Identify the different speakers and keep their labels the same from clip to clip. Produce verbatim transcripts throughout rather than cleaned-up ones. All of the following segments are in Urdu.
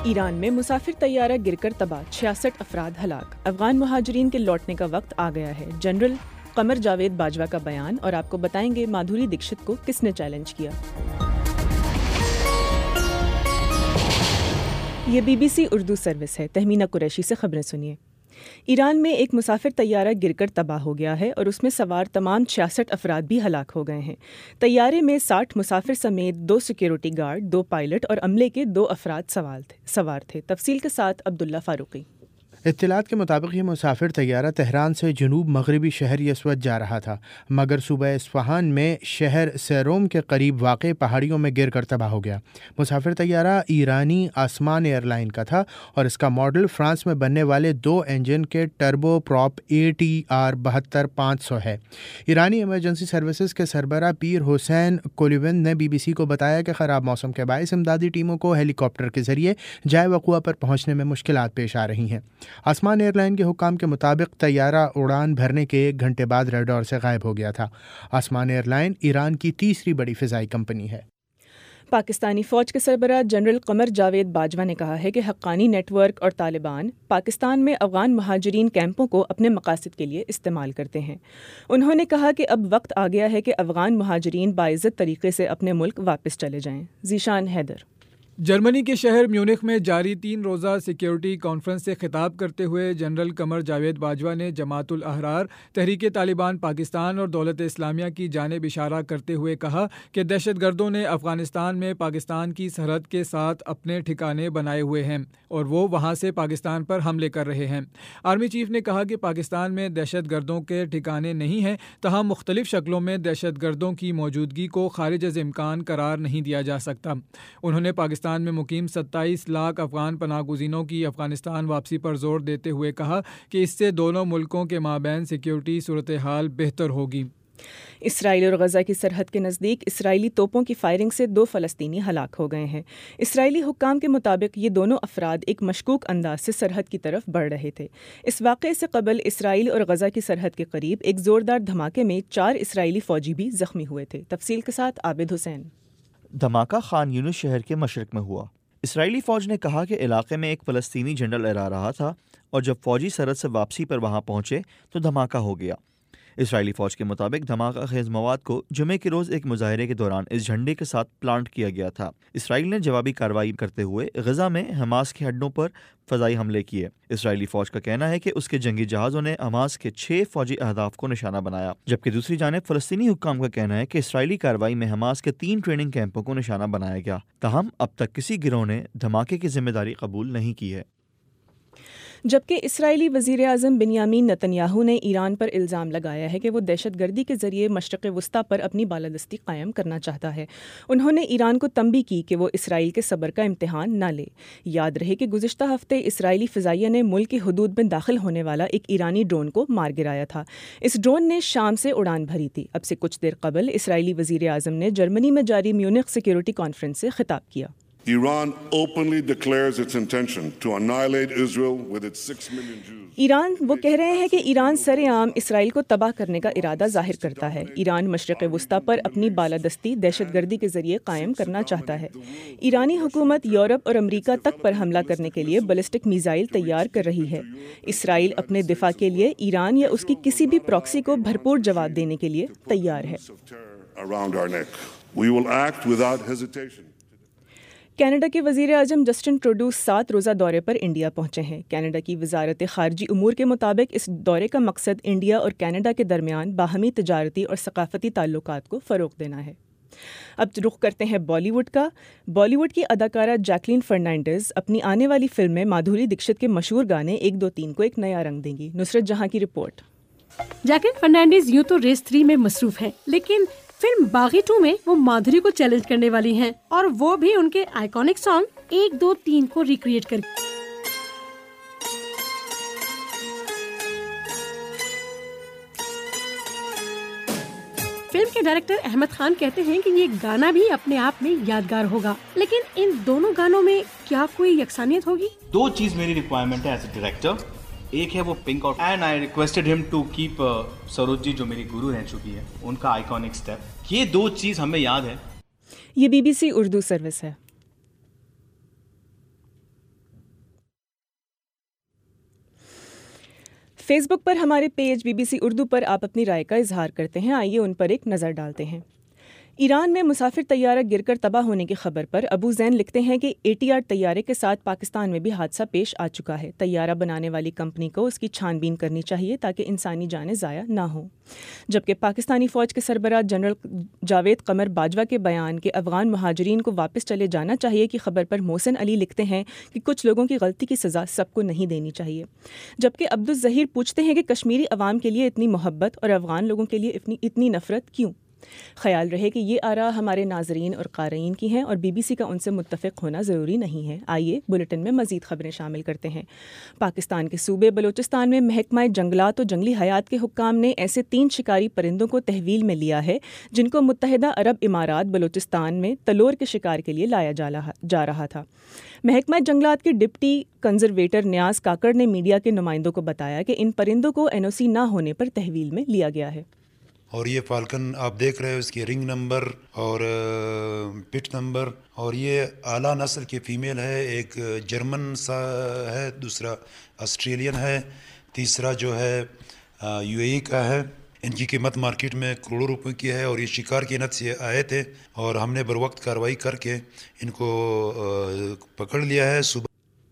Speaker 1: ایران میں مسافر طیارہ گر کر تباہ، چھیاسٹھ افراد ہلاک۔ افغان مہاجرین کے لوٹنے کا وقت آ گیا ہے، جنرل قمر جاوید باجوہ کا بیان، اور آپ کو بتائیں گے مادھوری دکشت کو کس نے چیلنج کیا۔ یہ B B C Urdu service ہے، تہمینہ قریشی سے خبریں سنیے۔ ایران میں ایک مسافر طیارہ گر کر تباہ ہو گیا ہے اور اس میں سوار تمام چھیاسٹھ افراد بھی ہلاک ہو گئے ہیں۔ طیارے میں ساٹھ مسافر سمیت دو سیکیورٹی گارڈ، دو پائلٹ اور عملے کے دو افراد سوار تھے۔ تفصیل کے ساتھ عبداللہ فاروقی۔
Speaker 2: اطلاعات کے مطابق یہ مسافر طیارہ تہران سے جنوب مغربی شہر یسوت جا رہا تھا، مگر صوبہ اصفہان میں شہر سیروم کے قریب واقع پہاڑیوں میں گر کر تباہ ہو گیا۔ مسافر طیارہ ایرانی آسمان ایئر لائن کا تھا اور اس کا ماڈل فرانس میں بننے والے دو انجن کے turboprop A T R بہتر پانچ سو ہے۔ ایرانی ایمرجنسی سروسز کے سربراہ پیر حسین کولیوند نے بی بی سی کو بتایا کہ خراب موسم کے باعث امدادی ٹیموں کو ہیلی کاپٹر کے ذریعے جائے وقوع پر پہنچنے میں مشکلات پیش آ رہی ہیں۔ آسمان ایئر لائن کے حکام کے مطابق طیارہ اڑان بھرنے کے ایک گھنٹے بعد ریڈار سے غائب ہو گیا تھا۔ آسمان ایئر لائن ایران کی تیسری بڑی فضائی کمپنی ہے۔
Speaker 1: پاکستانی فوج کے سربراہ جنرل قمر جاوید باجوہ نے کہا ہے کہ حقانی نیٹ ورک اور طالبان پاکستان میں افغان مہاجرین کیمپوں کو اپنے مقاصد کے لیے استعمال کرتے ہیں۔ انہوں نے کہا کہ اب وقت آ گیا ہے کہ افغان مہاجرین باعزت طریقے سے اپنے ملک واپس چلے جائیں۔ ذیشان حیدر۔
Speaker 3: جرمنی کے شہر میونخ میں جاری تین روزہ سیکیورٹی کانفرنس سے خطاب کرتے ہوئے جنرل قمر جاوید باجوہ نے جماعت الاحرار، تحریک طالبان پاکستان اور دولت اسلامیہ کی جانب اشارہ کرتے ہوئے کہا کہ دہشت گردوں نے افغانستان میں پاکستان کی سرحد کے ساتھ اپنے ٹھکانے بنائے ہوئے ہیں اور وہ وہاں سے پاکستان پر حملے کر رہے ہیں۔ آرمی چیف نے کہا کہ پاکستان میں دہشت گردوں کے ٹھکانے نہیں ہیں، تاہم مختلف شکلوں میں دہشت گردوں کی موجودگی کو خارج از امکان قرار نہیں دیا جا سکتا۔ انہوں نے پاکستان میں مقیم ستائیس لاکھ افغان پناہ گزینوں کی افغانستان واپسی پر زور دیتے ہوئے کہا کہ اس سے دونوں ملکوں کے مابین سیکیورٹی صورتحال بہتر ہوگی۔
Speaker 1: اسرائیل اور غزہ کی سرحد کے نزدیک اسرائیلی توپوں کی فائرنگ سے دو فلسطینی ہلاک ہو گئے ہیں۔ اسرائیلی حکام کے مطابق یہ دونوں افراد ایک مشکوک انداز سے سرحد کی طرف بڑھ رہے تھے۔ اس واقعے سے قبل اسرائیل اور غزہ کی سرحد کے قریب ایک زوردار دھماکے میں چار اسرائیلی فوجی بھی زخمی ہوئے تھے۔ تفصیل کے ساتھ عابد حسین۔
Speaker 4: دھماکہ خان یونس شہر کے مشرق میں ہوا۔ اسرائیلی فوج نے کہا کہ علاقے میں ایک فلسطینی جھنڈا لہرا رہا تھا اور جب فوجی سرحد سے واپسی پر وہاں پہنچے تو دھماکہ ہو گیا۔ اسرائیلی فوج کے مطابق دھماکہ خیز مواد کو جمعے کے روز ایک مظاہرے کے دوران اس جھنڈے کے ساتھ پلانٹ کیا گیا تھا۔ اسرائیل نے جوابی کارروائی کرتے ہوئے غزہ میں حماس کے اڈوں پر فضائی حملے کیے۔ اسرائیلی فوج کا کہنا ہے کہ اس کے جنگی جہازوں نے حماس کے چھ فوجی اہداف کو نشانہ بنایا، جبکہ دوسری جانب فلسطینی حکام کا کہنا ہے کہ اسرائیلی کارروائی میں حماس کے تین ٹریننگ کیمپوں کو نشانہ بنایا گیا، تاہم اب تک کسی گروہ نے دھماکے کی ذمہ داری قبول نہیں کی ہے۔
Speaker 1: جبکہ اسرائیلی وزیر اعظم بنیامین نتنیاہو نے ایران پر الزام لگایا ہے کہ وہ دہشت گردی کے ذریعے مشرق وسطیٰ پر اپنی بالادستی قائم کرنا چاہتا ہے۔ انہوں نے ایران کو تنبیہ کی کہ وہ اسرائیل کے صبر کا امتحان نہ لے۔ یاد رہے کہ گزشتہ ہفتے اسرائیلی فضائیہ نے ملک کی حدود میں داخل ہونے والا ایک ایرانی ڈرون کو مار گرایا تھا۔ اس ڈرون نے شام سے اڑان بھری تھی۔ اب سے کچھ دیر قبل اسرائیلی وزیر اعظم نے جرمنی میں جاری میونخ سیکیورٹی کانفرنس سے خطاب کیا۔
Speaker 5: Iran openly declares its intention to annihilate Israel with its six million Jews.
Speaker 1: Iran وہ کہہ رہے ہیں کہ ایران سر عام اسرائیل کو تباہ کرنے کا ارادہ ظاہر کرتا ہے۔ ایران مشرق وسطیٰ پر اپنی بالادستی دہشت گردی کے ذریعے قائم کرنا چاہتا ہے۔ ایرانی حکومت یورپ اور امریکہ تک پر حملہ کرنے کے لیے بیلسٹک میزائل تیار کر رہی ہے۔ اسرائیل اپنے دفاع کے لیے ایران یا اس کی کسی بھی پراکسی کو بھرپور جواب دینے کے لیے تیار ہے۔
Speaker 5: We will act without hesitation.
Speaker 1: Canada کے وزیر اعظم جسٹن ٹروڈو سات روزہ دورے پر انڈیا پہنچے ہیں۔ کینیڈا کی وزارت خارجی امور کے مطابق اس دورے کا مقصد انڈیا اور کینیڈا کے درمیان باہمی تجارتی اور ثقافتی تعلقات کو فروغ دینا ہے۔ اب رخ کرتے ہیں بالی ووڈ کا۔ بالی ووڈ کی اداکارہ جیکلین فرنانڈیز اپنی آنے والی فلم میں مادھوری دکشت کے مشہور گانے ایک دو تین کو ایک نیا رنگ دیں گی۔ نصرت جہاں کی رپورٹ۔
Speaker 6: جیکلین فرنانڈیز یوں تو ریس تھری میں مصروف ہیں، لیکن فلم باغی ٹو میں وہ مادھوری کو چیلنج کرنے والی ہیں، اور وہ بھی ان کے آئیکونک سانگ ایک دو تین کو ریکریٹ کر۔ فلم کے ڈائریکٹر احمد خان کہتے ہیں کہ یہ گانا بھی اپنے آپ میں یادگار ہوگا، لیکن ان دونوں گانوں میں کیا کوئی یکسانیت ہوگی؟
Speaker 7: دو چیز میری ریکوائرمنٹ ہے ایز اے ڈائریکٹر، ایک ہے وہ pink out, and I requested him to keep Saroj ji جو میری گرو رہ چکی ہے ان کا آئیکونک اسٹیپ، یہ دو چیز ہمیں یاد ہے۔
Speaker 1: یہ B B C Urdu service ہے۔ فیس بک پر ہمارے page B B C Urdu پر آپ اپنی رائے کا اظہار کرتے ہیں. آئیے ان پر ایک نظر ڈالتے ہیں. ایران میں مسافر طیارہ گر کر تباہ ہونے کی خبر پر ابو زین لکھتے ہیں کہ اے ٹی آر طیارے کے ساتھ پاکستان میں بھی حادثہ پیش آ چکا ہے. طیارہ بنانے والی کمپنی کو اس کی چھان بین کرنی چاہیے تاکہ انسانی جانیں ضائع نہ ہوں. جبکہ پاکستانی فوج کے سربراہ جنرل جاوید قمر باجوہ کے بیان کہ افغان مہاجرین کو واپس چلے جانا چاہیے کی خبر پر محسن علی لکھتے ہیں کہ کچھ لوگوں کی غلطی کی سزا سب کو نہیں دینی چاہیے. جبکہ عبدالظہیر پوچھتے ہیں کہ کشمیری عوام کے لیے اتنی محبت اور افغان لوگوں کے لیے اتنی اتنی نفرت کیوں؟ خیال رہے کہ یہ آراء ہمارے ناظرین اور قارئین کی ہیں اور بی بی سی کا ان سے متفق ہونا ضروری نہیں ہے. آئیے بلیٹن میں مزید خبریں شامل کرتے ہیں. پاکستان کے صوبے بلوچستان میں محکمہ جنگلات و جنگلی حیات کے حکام نے ایسے تین شکاری پرندوں کو تحویل میں لیا ہے جن کو متحدہ عرب امارات بلوچستان میں تلور کے شکار کے لیے لایا جا رہا تھا. محکمہ جنگلات کے ڈپٹی کنزرویٹر نیاز کاکڑ نے میڈیا کے نمائندوں کو بتایا کہ ان پرندوں کو این او سی نہ ہونے پر تحویل میں لیا گیا ہے.
Speaker 8: اور یہ فالکن آپ دیکھ رہے ہیں اس کی رنگ نمبر اور پٹ نمبر، اور یہ اعلیٰ نسل کی فیمیل ہے. ایک جرمن سا ہے، دوسرا آسٹریلین ہے، تیسرا جو ہے یو اے ای کا ہے. ان کی قیمت مارکیٹ میں کروڑوں روپے کی ہے اور یہ شکار کی نت سے آئے تھے اور ہم نے بروقت کارروائی کر کے ان کو پکڑ لیا ہے. صبح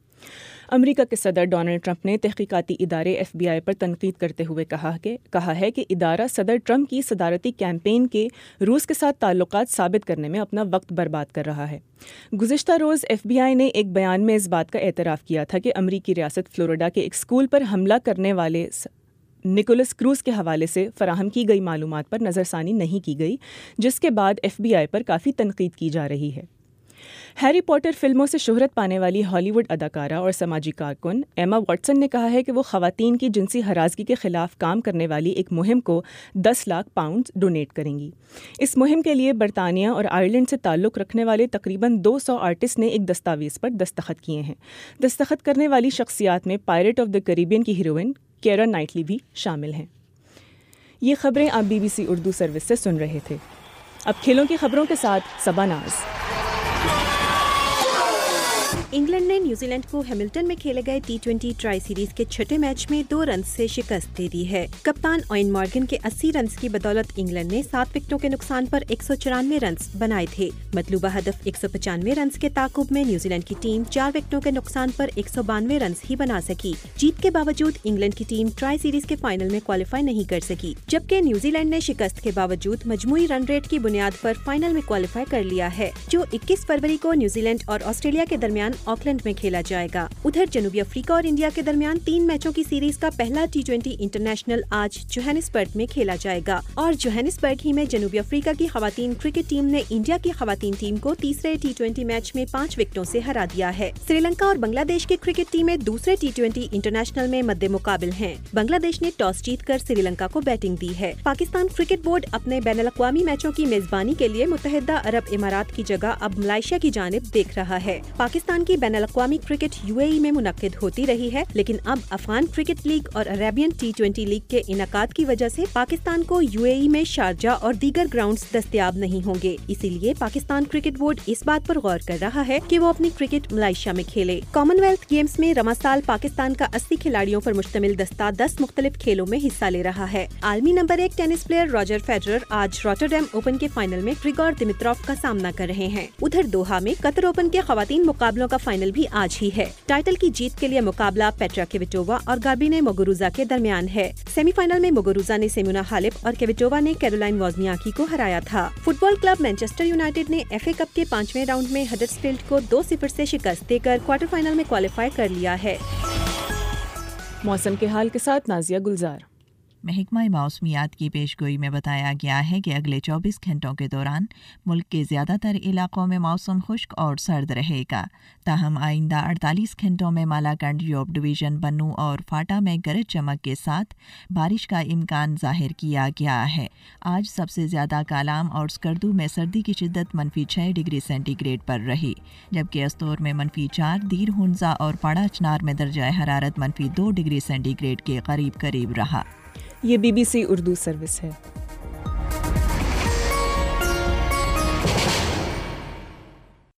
Speaker 1: امریکہ کے صدر ڈونلڈ ٹرمپ نے تحقیقاتی ادارے ایف بی آئی پر تنقید کرتے ہوئے کہا کہ کہا ہے کہ ادارہ صدر ٹرمپ کی صدارتی کیمپین کے روس کے ساتھ تعلقات ثابت کرنے میں اپنا وقت برباد کر رہا ہے. گزشتہ روز ایف بی آئی نے ایک بیان میں اس بات کا اعتراف کیا تھا کہ امریکی ریاست فلوریڈا کے ایک اسکول پر حملہ کرنے والے نکولس کروز کے حوالے سے فراہم کی گئی معلومات پر نظر ثانی نہیں کی گئی، جس کے بعد ایف بی آئی پر کافی تنقید کی جا رہی ہے. ہیری پوٹر فلموں سے شہرت پانے والی ہالی ووڈ اداکارہ اور سماجی کارکن ایما واٹسن نے کہا ہے کہ وہ خواتین کی جنسی ہراسگی کے خلاف کام کرنے والی ایک مہم کو دس لاکھ پاؤنڈ ڈونیٹ کریں گی. اس مہم کے لیے برطانیہ اور آئرلینڈ سے تعلق رکھنے والے تقریباً دو سو آرٹسٹ نے ایک دستاویز پر دستخط کیے ہیں. دستخط کرنے والی شخصیات میں پائرٹ آف دا کیریبین کی ہیروئن کیرا نائٹلی بھی شامل ہیں. یہ خبریں آپ B B C Urdu service سے سن رہے تھے. اب کھیلوں کی خبروں کے ساتھ صبا ناز.
Speaker 9: انگلینڈ نے نیوزی لینڈ کو ہیملٹن میں کھیلے گئے ٹی ٹوینٹی ٹرائی سیریز کے چھٹے میچ میں دو رنز سے شکست دے دی ہے. کپتان اوین مارگن کے اسی رنز کی بدولت انگلینڈ نے سات وکٹوں کے نقصان پر ایک سو چورانوے رنز بنائے تھے. مطلوبہ ہدف ایک سو پچانوے رنز کے تعاقب میں نیوزی لینڈ کی ٹیم چار وکٹوں کے نقصان پر ایک سو بانوے رنز ہی بنا سکی. جیت کے باوجود انگلینڈ کی ٹیم ٹرائی سیریز کے فائنل میں کوالیفائی نہیں کر سکی، جبکہ نیوزی لینڈ نے شکست کے باوجود مجموعی رن ریٹ کی بنیاد پر فائنل میں کوالیفائی کر لیا ہے، جو اکیس فروری کو نیوزی لینڈ اور آسٹریلیا کے درمیان آکلینڈ میں کھیلا جائے گا. ادھر جنوبی افریقہ اور انڈیا کے درمیان تین میچوں کی سیریز کا پہلا ٹی ٹوینٹی انٹرنیشنل آج جوہانسبرگ میں کھیلا جائے گا، اور جوہانسبرگ ہی میں جنوبی افریقہ کی خواتین کرکٹ ٹیم نے انڈیا کی خواتین ٹیم کو تیسرے ٹی ٹوینٹی میچ میں پانچ وکٹوں سے ہرا دیا ہے. سری لنکا اور بنگلہ دیش کی کرکٹ ٹیمیں دوسرے ٹی ٹوینٹی انٹرنیشنل میں مد مقابل ہیں. بنگلہ دیش نے ٹاس جیت کر سری لنکا کو بیٹنگ دی ہے. پاکستان کرکٹ بورڈ اپنے بین الاقوامی میچوں کی میزبانی کے لیے متحدہ عرب امارات کی جگہ اب ملائیشیا کی جانب دیکھ رہا ہے. پاکستان کی بین الاقوامی کرکٹ یو اے ای میں منعقد ہوتی رہی ہے، لیکن اب افغان کرکٹ لیگ اور عربین ٹی ٹوینٹی لیگ کے انعقاد کی وجہ سے پاکستان کو یو اے ای میں شارجہ اور دیگر گراؤنڈز دستیاب نہیں ہوں گے. اسی لیے پاکستان کرکٹ بورڈ اس بات پر غور کر رہا ہے کہ وہ اپنی کرکٹ ملائیشیا میں کھیلے. کامن ویلتھ گیمز میں رواں سال پاکستان کا اسی کھلاڑیوں پر مشتمل دستہ دس مختلف کھیلوں میں حصہ لے رہا ہے. عالمی نمبر ایک ٹینس پلیئر راجر فیڈرر آج روٹرڈیم اوپن کے فائنل میں گریگور دیمیتروف کا سامنا کر رہے ہیں. ادھر دوحہ میں قطر اوپن کے خواتین مقابلوں کا فائنل بھی آج ہی ہے. ٹائٹل کی جیت کے لیے مقابلہ پیٹرا کویٹووا اور گاربینے موگوروزا کے درمیان ہے. سیمی فائنل میں موگوروزا نے سیمونا حالپ اور کویٹووا نے کیرولائن وازنیاکی کو ہرایا تھا. Football club Manchester United نے ایف اے کپ کے پانچویں راؤنڈ میں ہڈرسفیلڈ کو دو صفر سے شکست دے کر کوارٹر فائنل میں کوالیفائی کر لیا ہے.
Speaker 1: موسم کے حال کے ساتھ نازیہ گلزار.
Speaker 10: محکمہ موسمیات کی پیشگوئی میں بتایا گیا ہے کہ اگلے چوبیس گھنٹوں کے دوران ملک کے زیادہ تر علاقوں میں موسم خشک اور سرد رہے گا. تاہم آئندہ اڑتالیس گھنٹوں میں مالاکنڈ، یوب ڈویژن، بنوں اور فاٹا میں گرج چمک کے ساتھ بارش کا امکان ظاہر کیا گیا ہے. آج سب سے زیادہ کالام اور اسکردو میں سردی کی شدت منفی چھ ڈگری سینٹی گریڈ پر رہی، جبکہ استور میں منفی چار، دیر ہنزا اور پاڑا چنار میں درجہ حرارت منفی دو ڈگری سینٹی گریڈ کے قریب قریب رہا.
Speaker 1: یہ B B C Urdu service ہے.